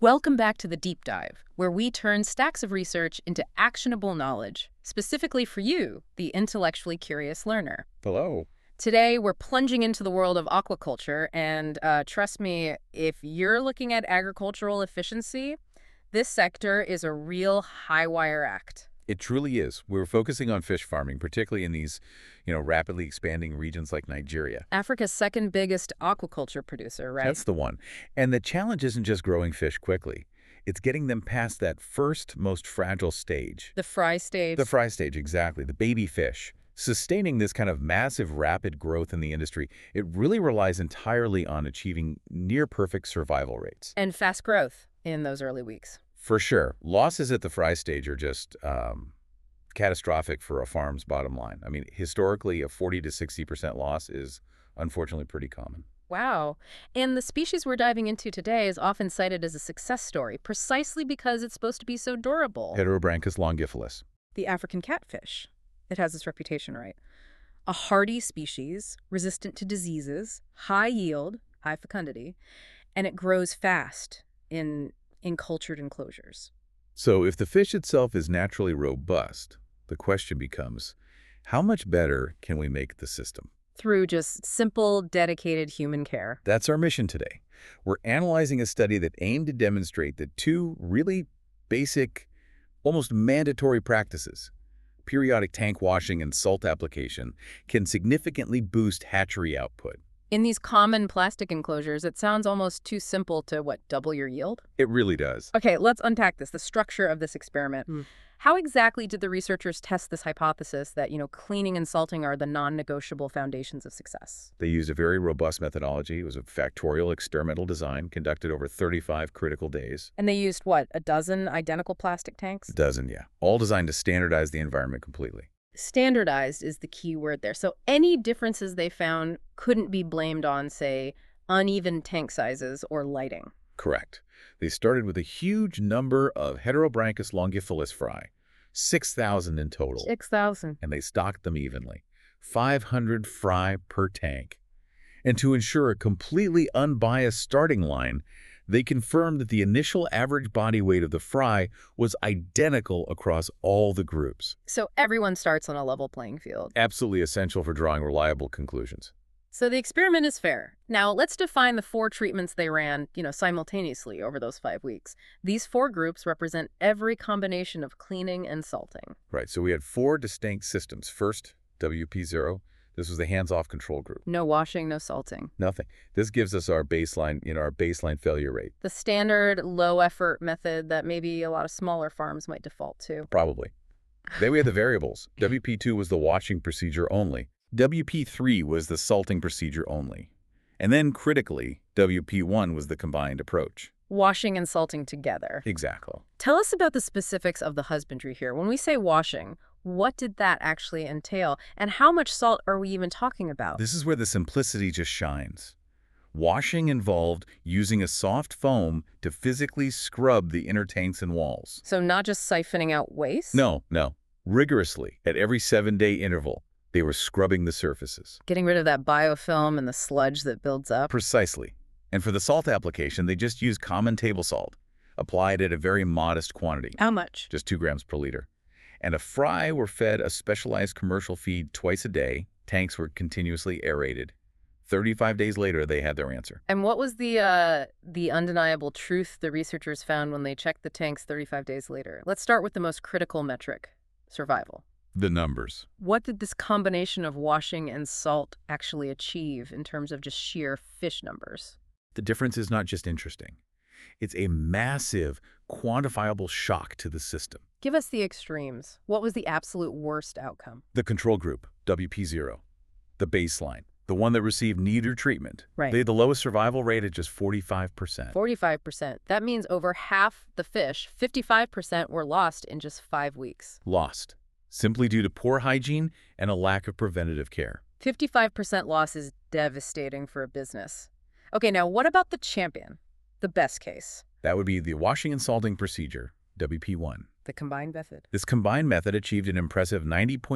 Welcome back to the Deep Dive, where we turn stacks of research into actionable knowledge, specifically for you, the intellectually curious learner. Hello. Today, we're plunging into the world of aquaculture, and trust me, if you're looking at agricultural efficiency, this sector is a real high-wire act. It truly is. We're focusing on fish farming, particularly in these, rapidly expanding regions like Nigeria. Africa's second biggest aquaculture producer, right? That's the one. And the challenge isn't just growing fish quickly. It's getting them past that first, most fragile stage. The fry stage. The fry stage, exactly. The baby fish. Sustaining this kind of massive, rapid growth in the industry, it really relies entirely on achieving near-perfect survival rates. And fast growth in those early weeks. For sure. Losses at the fry stage are just catastrophic for a farm's bottom line. I mean, historically, a 40 to 60% loss is unfortunately pretty common. Wow. And the species we're diving into today is often cited as a success story, precisely because it's supposed to be so durable. Heterobranchus longiphalus. The African catfish. It has this reputation, right? A hardy species, resistant to diseases, high yield, high fecundity, and it grows fast in cultured enclosures. So if the fish itself is naturally robust, the question becomes, how much better can we make the system? Through just simple, dedicated human care. That's our mission today. We're analyzing a study that aimed to demonstrate that two really basic, almost mandatory practices, periodic tank washing and salt application, can significantly boost hatchery output. In these common plastic enclosures, it sounds almost too simple to, double your yield? It really does. Okay, let's unpack this, the structure of this experiment. How exactly did the researchers test this hypothesis that, cleaning and salting are the non-negotiable foundations of success? They used a very robust methodology. It was a factorial experimental design conducted over 35 critical days. And they used, what, a dozen identical plastic tanks? A dozen, yeah. All designed to standardize the environment completely. Standardized is the key word there. So any differences they found couldn't be blamed on, say, uneven tank sizes or lighting. Correct. They started with a huge number of Heterobranchus longiphalus fry, 6,000 in total. 6,000. And they stocked them evenly, 500 fry per tank. And to ensure a completely unbiased starting line, they confirmed that the initial average body weight of the fry was identical across all the groups. So everyone starts on a level playing field. Absolutely essential for drawing reliable conclusions. So the experiment is fair. Now let's define the 4 treatments they ran, simultaneously over those 5 weeks. These 4 groups represent every combination of cleaning and salting. Right, so we had 4 distinct systems. First, WP0. This was the hands-off control group. No washing, no salting. Nothing. This gives us our baseline, our baseline failure rate. The standard low-effort method that maybe a lot of smaller farms might default to. Probably. Then we had the variables. WP2 was the washing procedure only. WP3 was the salting procedure only. And then, critically, WP1 was the combined approach. Washing and salting together. Exactly. Tell us about the specifics of the husbandry here. When we say washing, what did that actually entail? And how much salt are we even talking about? This is where the simplicity just shines. Washing involved using a soft foam to physically scrub the inner tanks and walls. So not just siphoning out waste? No. Rigorously, at every 7-day interval, they were scrubbing the surfaces. Getting rid of that biofilm and the sludge that builds up? Precisely. And for the salt application, they just used common table salt, applied at a very modest quantity. How much? Just 2 grams per liter. And a fry were fed a specialized commercial feed twice a day. Tanks were continuously aerated. 35 days later, they had their answer. And what was the undeniable truth the researchers found when they checked the tanks 35 days later? Let's start with the most critical metric, survival. The numbers. What did this combination of washing and salt actually achieve in terms of just sheer fish numbers? The difference is not just interesting. It's a massive, quantifiable shock to the system. Give us the extremes. What was the absolute worst outcome? The control group, WP0, the baseline, the one that received neither treatment. Right. They had the lowest survival rate at just 45%. 45%. That means over half the fish, 55%, were lost in just 5 weeks. Lost, simply due to poor hygiene and a lack of preventative care. 55% loss is devastating for a business. Okay, now what about the champion, the best case? That would be the washing and salting procedure, WP1. The combined method. This combined method achieved an impressive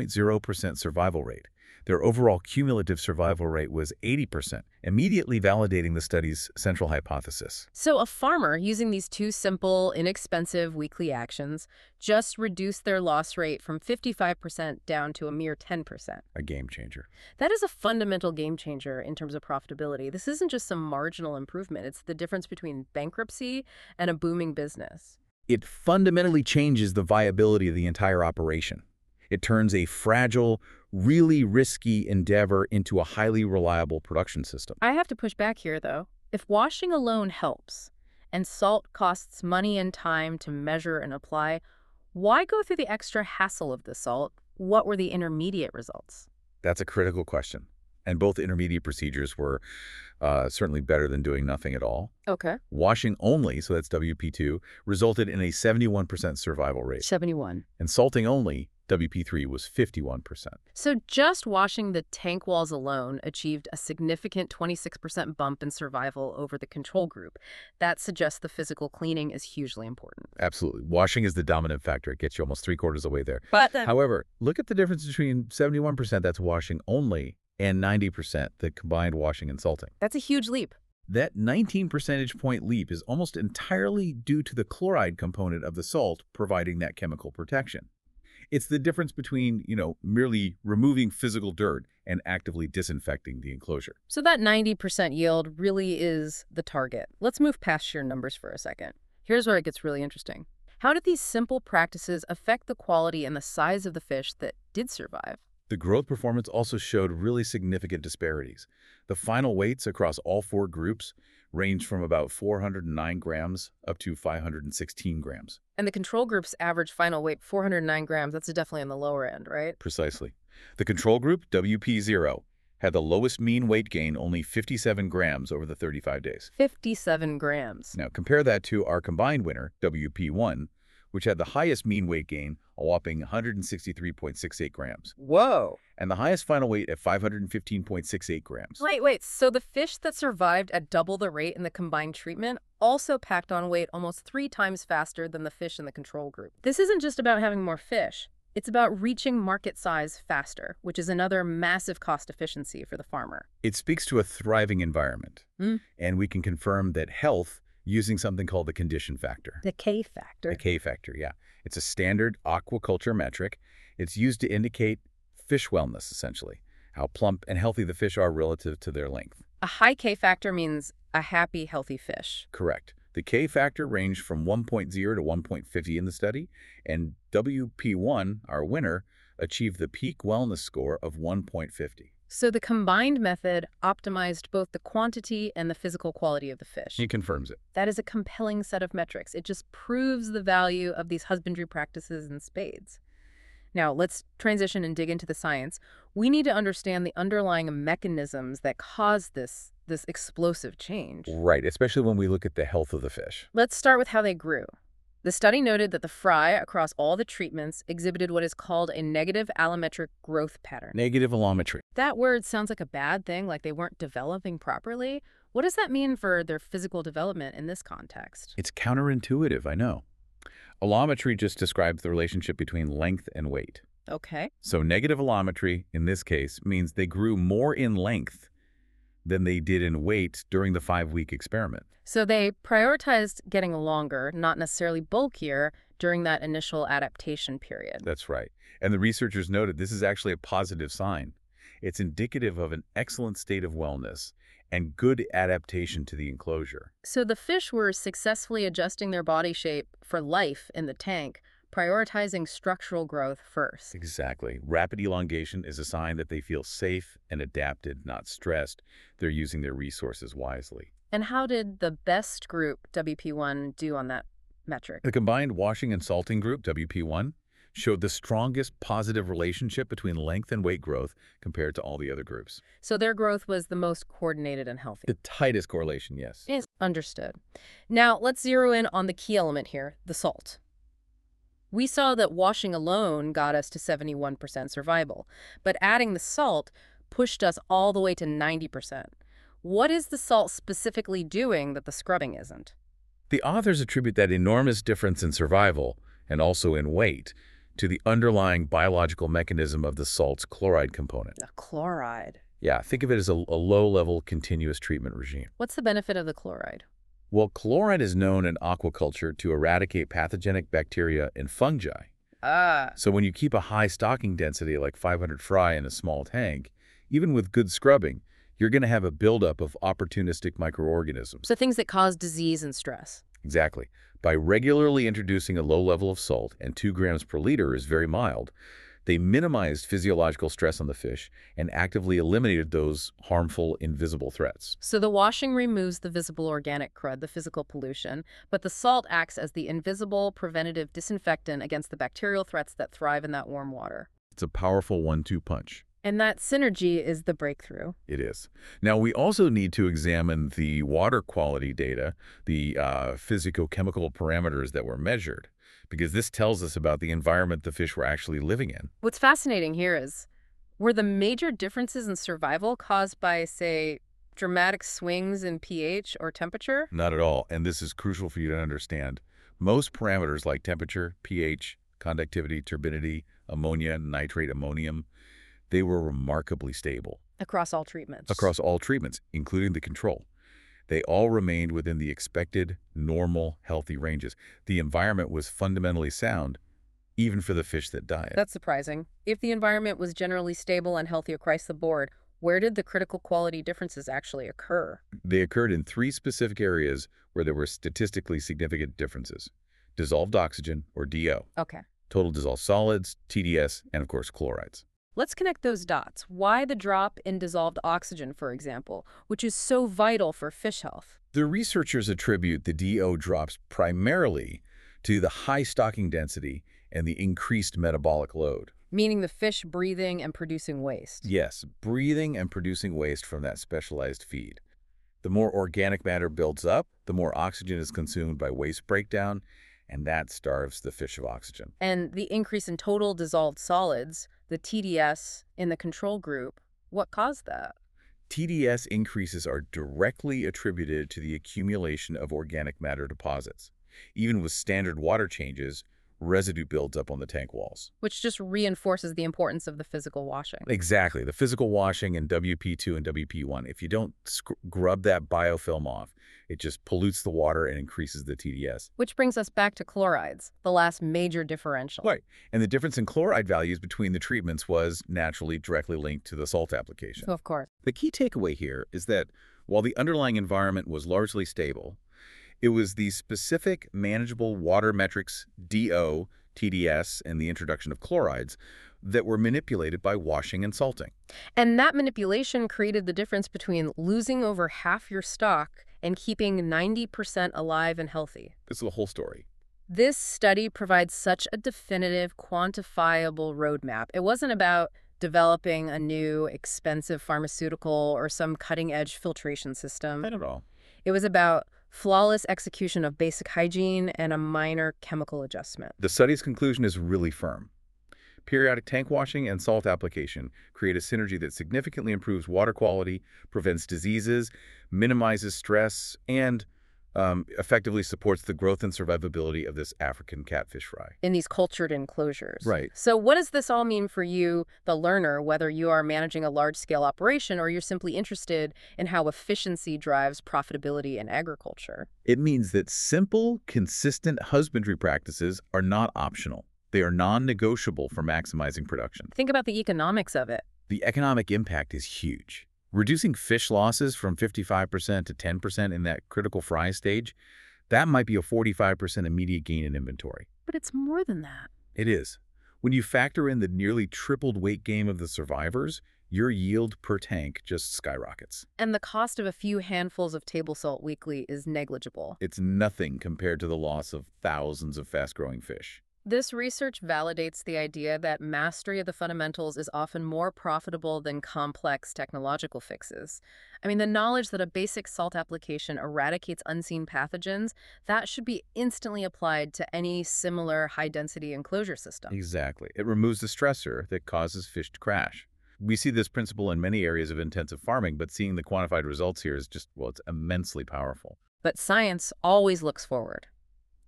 90.0% survival rate. Their overall cumulative survival rate was 80%, immediately validating the study's central hypothesis. So a farmer using these two simple, inexpensive weekly actions just reduced their loss rate from 55% down to a mere 10%. A game changer. That is a fundamental game changer in terms of profitability. This isn't just some marginal improvement. It's the difference between bankruptcy and a booming business. It fundamentally changes the viability of the entire operation. It turns a fragile, really risky endeavor into a highly reliable production system. I have to push back here, though. If washing alone helps, and salt costs money and time to measure and apply, why go through the extra hassle of the salt? What were the intermediate results? That's a critical question. And both intermediate procedures were certainly better than doing nothing at all. Okay. Washing only, so that's WP2, resulted in a 71% survival rate. 71. And salting only, WP3, was 51%. So just washing the tank walls alone achieved a significant 26% bump in survival over the control group. That suggests the physical cleaning is hugely important. Absolutely. Washing is the dominant factor. It gets you almost 3/4 of the way there. But However, look at the difference between 71% that's washing only and 90% the combined washing and salting. that's a huge leap. That 19 percentage point leap is almost entirely due to the chloride component of the salt providing that chemical protection. It's the difference between, merely removing physical dirt and actively disinfecting the enclosure. So that 90% yield really is the target. Let's move past your numbers for a second. Here's where it gets really interesting. How did these simple practices affect the quality and the size of the fish that did survive? The growth performance also showed really significant disparities. The final weights across all 4 groups ranged from about 409 grams up to 516 grams. And the control group's average final weight, 409 grams, that's definitely on the lower end, right? Precisely. The control group, WP0, had the lowest mean weight gain, only 57 grams over the 35 days. 57 grams. Now, compare that to our combined winner, WP1, which had the highest mean weight gain, a whopping 163.68 grams, Whoa. and the highest final weight at 515.68 grams. Wait. So the fish that survived at double the rate in the combined treatment also packed on weight almost 3 times faster than the fish in the control group. This isn't just about having more fish. It's about reaching market size faster, which is another massive cost efficiency for the farmer. It speaks to a thriving environment, and we can confirm that health using something called the condition factor. The K factor. The K factor, yeah. It's a standard aquaculture metric. It's used to indicate fish wellness, essentially, how plump and healthy the fish are relative to their length. A high K factor means a happy, healthy fish. Correct. The K factor ranged from 1.0 to 1.50 in the study, and WP1, our winner, achieved the peak wellness score of 1.50. So the combined method optimized both the quantity and the physical quality of the fish. He confirms it. That is a compelling set of metrics. It just proves the value of these husbandry practices in spades. Now, let's transition and dig into the science. We need to understand the underlying mechanisms that cause this explosive change. Right, especially when we look at the health of the fish. Let's start with how they grew. The study noted that the fry across all the treatments exhibited what is called a negative allometric growth pattern. Negative allometry. That word sounds like a bad thing, like they weren't developing properly. What does that mean for their physical development in this context? It's counterintuitive, I know. Allometry just describes the relationship between length and weight. Okay. So negative allometry, in this case, means they grew more in length than they did in weight during the 5-week experiment. So they prioritized getting longer, not necessarily bulkier, during that initial adaptation period. That's right. And the researchers noted this is actually a positive sign. It's indicative of an excellent state of wellness and good adaptation to the enclosure. So the fish were successfully adjusting their body shape for life in the tank, prioritizing structural growth first. Exactly. Rapid elongation is a sign that they feel safe and adapted, not stressed. They're using their resources wisely. And how did the best group, WP1, do on that metric? The combined washing and salting group, WP1, showed the strongest positive relationship between length and weight growth compared to all the other groups. So their growth was the most coordinated and healthy. The tightest correlation, yes. Yes, understood. Now, let's zero in on the key element here, the salt. We saw that washing alone got us to 71% survival, but adding the salt pushed us all the way to 90%. What is the salt specifically doing that the scrubbing isn't? The authors attribute that enormous difference in survival and also in weight, to the underlying biological mechanism of the salt's chloride component. A chloride. Yeah, think of it as a low-level continuous treatment regime. What's the benefit of the chloride? Well, chloride is known in aquaculture to eradicate pathogenic bacteria and fungi. Ah. So when you keep a high stocking density like 500 fry in a small tank, even with good scrubbing, you're going to have a buildup of opportunistic microorganisms. So things that cause disease and stress. Exactly. By regularly introducing a low level of salt, and 2 grams per liter is very mild, they minimized physiological stress on the fish and actively eliminated those harmful, invisible threats. So the washing removes the visible organic crud, the physical pollution, but the salt acts as the invisible preventative disinfectant against the bacterial threats that thrive in that warm water. It's a powerful 1-2 punch. And that synergy is the breakthrough. It is. Now, we also need to examine the water quality data, the physicochemical parameters that were measured, because this tells us about the environment the fish were actually living in. What's fascinating here is, were the major differences in survival caused by, say, dramatic swings in pH or temperature? Not at all, and this is crucial for you to understand. Most parameters like temperature, pH, conductivity, turbidity, ammonia, nitrate, ammonium, they were remarkably stable. Across all treatments. Across all treatments, including the control. They all remained within the expected, normal, healthy ranges. The environment was fundamentally sound, even for the fish that died. That's surprising. If the environment was generally stable and healthy across the board, where did the critical quality differences actually occur? They occurred in 3 specific areas where there were statistically significant differences. Dissolved oxygen, or DO. Okay. Total dissolved solids, TDS, and of course chlorides. Let's connect those dots. Why the drop in dissolved oxygen, for example, which is so vital for fish health? The researchers attribute the DO drops primarily to the high stocking density and the increased metabolic load. Meaning the fish breathing and producing waste. Yes, breathing and producing waste from that specialized feed. The more organic matter builds up, the more oxygen is consumed by waste breakdown, and that starves the fish of oxygen. And the increase in total dissolved solids, the TDS, in the control group, what caused that? TDS increases are directly attributed to the accumulation of organic matter deposits. Even with standard water changes, residue builds up on the tank walls. Which just reinforces the importance of the physical washing. Exactly. The physical washing in WP2 and WP1, if you don't scrub that biofilm off, it just pollutes the water and increases the TDS. Which brings us back to chlorides, the last major differential. Right. And the difference in chloride values between the treatments was naturally directly linked to the salt application. Of course. The key takeaway here is that while the underlying environment was largely stable, it was the specific manageable water metrics, DO, TDS, and the introduction of chlorides that were manipulated by washing and salting. And that manipulation created the difference between losing over half your stock and keeping 90% alive and healthy. This is the whole story. This study provides such a definitive, quantifiable roadmap. It wasn't about developing a new, expensive pharmaceutical or some cutting-edge filtration system. Not at all. It was about flawless execution of basic hygiene and a minor chemical adjustment. The study's conclusion is really firm. Periodic tank washing and salt application create a synergy that significantly improves water quality, prevents diseases, minimizes stress, and effectively supports the growth and survivability of this African catfish fry. In these cultured enclosures. Right. So what does this all mean for you, the learner, whether you are managing a large-scale operation or you're simply interested in how efficiency drives profitability in agriculture? It means that simple, consistent husbandry practices are not optional. They are non-negotiable for maximizing production. Think about the economics of it. The economic impact is huge. Reducing fish losses from 55% to 10% in that critical fry stage, that might be a 45% immediate gain in inventory. But it's more than that. It is. When you factor in the nearly tripled weight gain of the survivors, your yield per tank just skyrockets. And the cost of a few handfuls of table salt weekly is negligible. It's nothing compared to the loss of thousands of fast-growing fish. This research validates the idea that mastery of the fundamentals is often more profitable than complex technological fixes. I mean, the knowledge that a basic salt application eradicates unseen pathogens, that should be instantly applied to any similar high-density enclosure system. Exactly. It removes the stressor that causes fish to crash. We see this principle in many areas of intensive farming, but seeing the quantified results here is just, well, it's immensely powerful. But science always looks forward.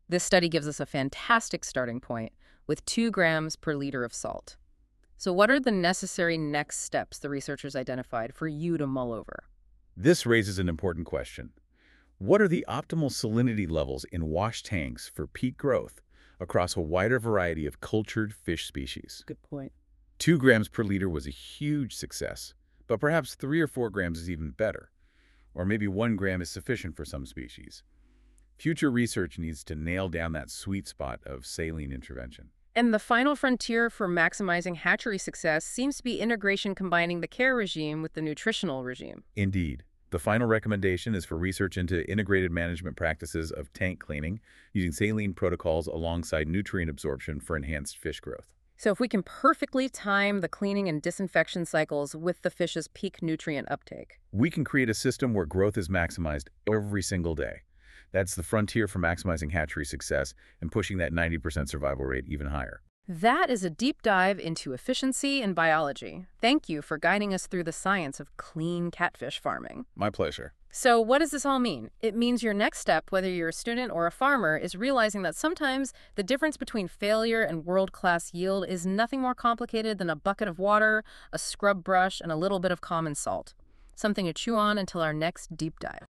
This study gives us a fantastic starting point with 2 grams per liter of salt. So what are the necessary next steps the researchers identified for you to mull over? This raises an important question. What are the optimal salinity levels in wash tanks for peak growth across a wider variety of cultured fish species? Good point. 2 grams per liter was a huge success, but perhaps 3 or 4 grams is even better. Or maybe 1 gram is sufficient for some species. Future research needs to nail down that sweet spot of saline intervention. And the final frontier for maximizing hatchery success seems to be integration combining the care regime with the nutritional regime. Indeed. The final recommendation is for research into integrated management practices of tank cleaning using saline protocols alongside nutrient absorption for enhanced fish growth. So if we can perfectly time the cleaning and disinfection cycles with the fish's peak nutrient uptake. We can create a system where growth is maximized every single day. That's the frontier for maximizing hatchery success and pushing that 90% survival rate even higher. That is a deep dive into efficiency and biology. Thank you for guiding us through the science of clean catfish farming. My pleasure. So what does this all mean? It means your next step, whether you're a student or a farmer, is realizing that sometimes the difference between failure and world-class yield is nothing more complicated than a bucket of water, a scrub brush, and a little bit of common salt. Something to chew on until our next deep dive.